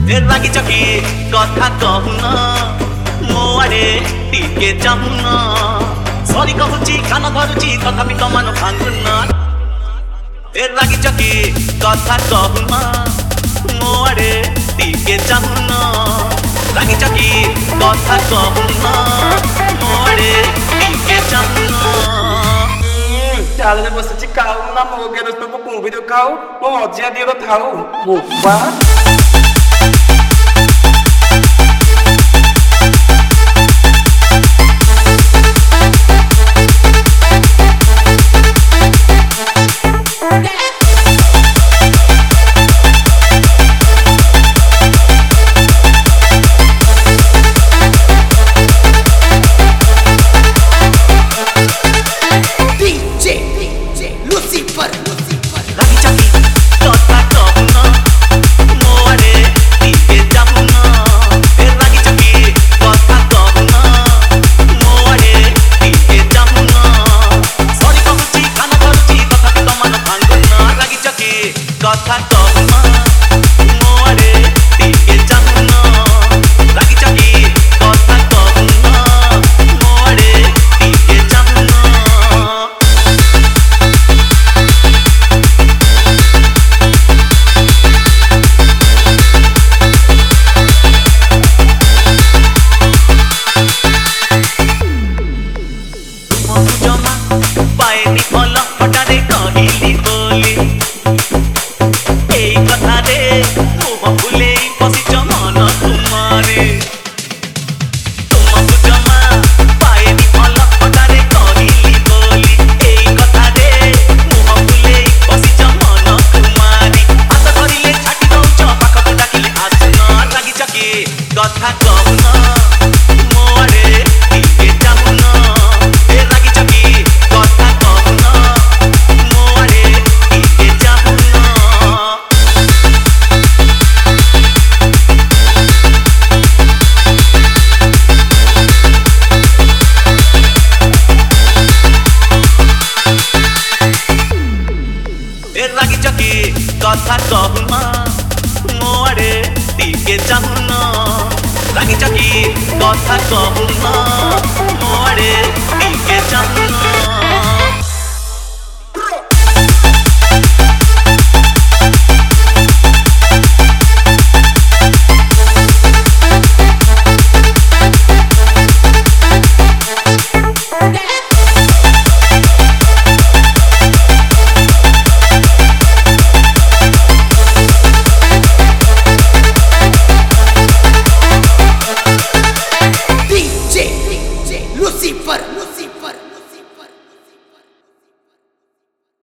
लागिच कि कथा कहून मो आड़े टिके चाहून सरी कहूची कान धरुची तथापि तो मन भांगुन लागिच कि कथा कहून मो आड़े टिके चाहून लागिच कि कथा कहून मो आड़े टिके चाहून चाल बसुची खाऊ ना मो गेलो तो कुंभी तो खाऊ मो अजिया दियो थाऊ बोबा कथा कहून मो आड़े टिके चाहून लागिच कि कथा कहून मो आड़े टिके चाहून जमा पाएनी फल फटारे कहिली बोली मुह फुले बसिच मन तुमारे तुमको जमा पाएनी फल फटारे कहिली बोली एई कथा रे मुह फुले बसिच मन तुमारी हाथ धरिले छाटी दउछ पाखको डाकिले आसुन लागिछ कि कथा कहून मो आड़े टिके चाहून लागिछ कि कथा कहून मो आड़े टिके चाहून लागिच कि कथा कहून मो आड़े टिके चाहून लागिच कि कथा कहून मो आड़े टिके चाहून।